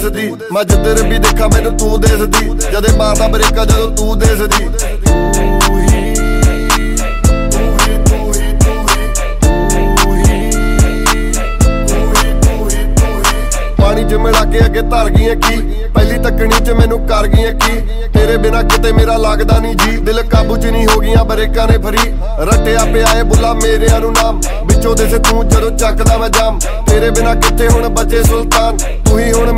ਦਿਸਦੀ। ਮੈਂ ਜਿੱਧਰ ਵੀ ਦੇਖਾਂ ਮੈਨੂੰ ਤੂੰ ਦਿਸਦੀ। ਜਦੇ ਮਾਰਦਾ ਬਰੇਕਾਂ ਜਦੋਂ ਤੂੰ ਦਿਸਦੀ। ਪਾਣੀ ਚ ਮਿਲਾ ਕੇ ਅੱਗੇ ਧਰ ਗਈਆਂ ਕੀ, ਪਹਿਲੀ ਤੱਕਣੀ ਚ ਮੈਨੂੰ ਕਰ ਗਈਆਂ ਕੀ। ਤੇਰੇ ਬਿਨਾ ਕਿਤੇ ਮੇਰਾ ਲੱਗਦਾ ਨਹੀਂ ਜੀ, ਦਿਲ ਕਾਬੂ ਚ ਨਹੀਂ ਹੋ ਗਈਆਂ ਬਰੇਕਾਂ ਨੇ ਫਰੀ। ਰੱਟਿਆ ਪਿਆ ਏ ਬੁੱਲਾ ਮੇਰਿਆਂ ਨੂੰ ਨਾਮ, ਵਿੱਚੋਂ ਦੇ ਸੇ ਤੂੰ ਜਦੋਂ ਚੱਕਦਾ ਮੈਂ ਜਾਮ। ਤੇਰੇ ਬਿਨਾ ਕਿੱਥੇ ਹੁਣ ਬੱਚੇ ਸੁਲਤਾਨ, ਤੂੰ ਹੀ ਹੁਣ